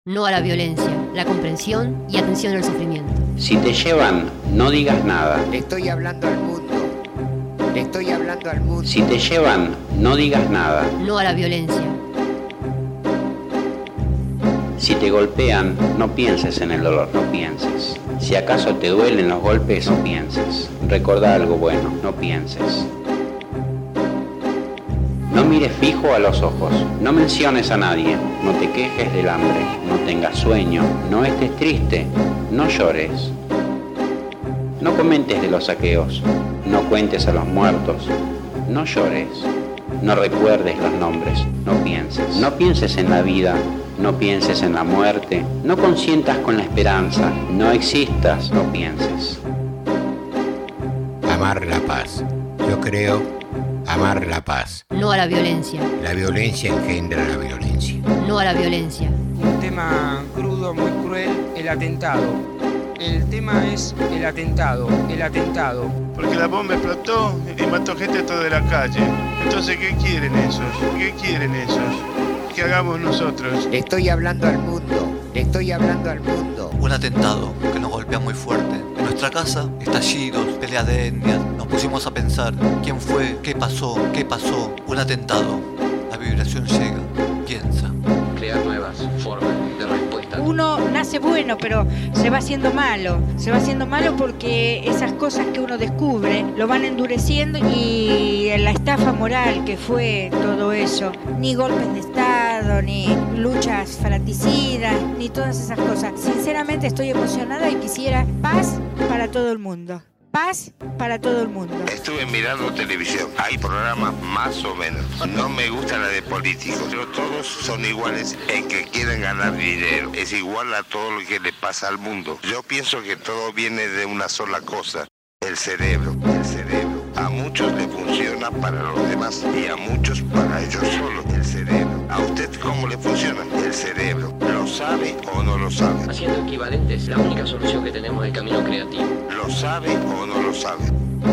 No a la violencia, la comprensión y atención al sufrimiento. Si te llevan, no digas nada. Le estoy hablando al mundo. Le estoy hablando al mundo. Si te llevan, no digas nada. No a la violencia. Si te golpean, no pienses en el dolor, no pienses. Si acaso te duelen los golpes, no pienses. Recordá algo bueno, no pienses. No mires fijo a los ojos, no menciones a nadie, no te quejes del hambre, no tengas sueño, no estés triste, no llores. No comentes de los saqueos, no cuentes a los muertos, no llores, no recuerdes los nombres, no pienses. No pienses en la vida, no pienses en la muerte, no consientas con la esperanza, no existas, no pienses. Amar la paz. Yo creo amar la paz. No a la violencia. La violencia engendra la violencia. No a la violencia. Un tema crudo, muy cruel, el atentado. El tema es el atentado. Porque la bomba explotó y mató gente toda la calle. Entonces, ¿qué quieren esos? ¿Qué quieren esos? ¿Qué hagamos nosotros? Le estoy hablando al mundo. Le estoy hablando al mundo. Un atentado que nos golpea muy fuerte. En nuestra casa, estallidos, pelea de etnias. Nos pusimos a pensar quién fue, qué pasó. Un atentado. La vibración llega, piensa. Crear nuevas formas de respuesta. Uno nace bueno, pero se va haciendo malo. Se va haciendo malo porque esas cosas que uno descubre lo van endureciendo y la estafa moral que fue todo eso. Ni golpes de Estado, ni luchas fraticidas, ni todas esas cosas. Sinceramente estoy emocionada y quisiera paz para todo el mundo. Paz para todo el mundo. Estuve mirando televisión. Hay programas más o menos. No me gusta la de políticos. Pero todos son iguales en que quieren ganar dinero. Es igual a todo lo que le pasa al mundo. Yo pienso que todo viene de una sola cosa. El cerebro. A muchos le funciona para los demás y a muchos para ellos solos. El cerebro. ¿A usted cómo le funciona? El cerebro. ¿Lo sabe o no lo sabe? Haciendo equivalentes, la única solución que tenemos es el camino creativo. ¿Lo sabe o no lo sabe?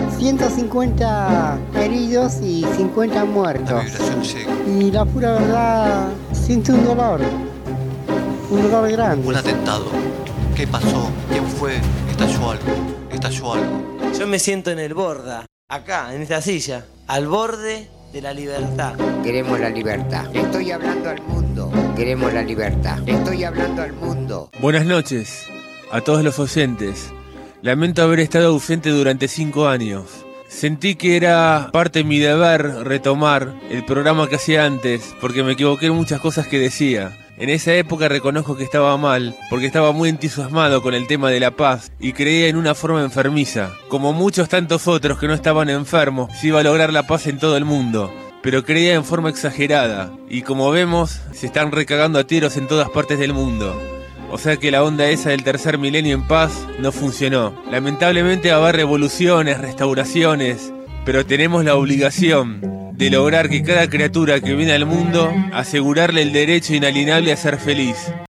150 heridos y 50 muertos. La vibración llega. Y la pura verdad, siento un dolor grande. Un atentado. ¿Qué pasó? ¿Quién fue? Estalló algo. Yo me siento en el borda, acá, en esta silla, al borde de la libertad. Queremos la libertad. Le estoy hablando al mundo. Queremos la libertad. Le estoy hablando al mundo. Buenas noches a todos los oyentes. Lamento haber estado ausente durante 5 años. Sentí que era parte de mi deber retomar el programa que hacía antes, porque me equivoqué en muchas cosas que decía. En esa época reconozco que estaba mal, porque estaba muy entusiasmado con el tema de la paz y creía en una forma enfermiza. Como muchos tantos otros que no estaban enfermos, se iba a lograr la paz en todo el mundo. Pero creía en forma exagerada, y como vemos, se están recagando a tiros en todas partes del mundo. O sea que la onda esa del tercer milenio en paz no funcionó. Lamentablemente va a haber revoluciones, restauraciones, pero tenemos la obligación de lograr que cada criatura que viene al mundo, asegurarle el derecho inalienable a ser feliz.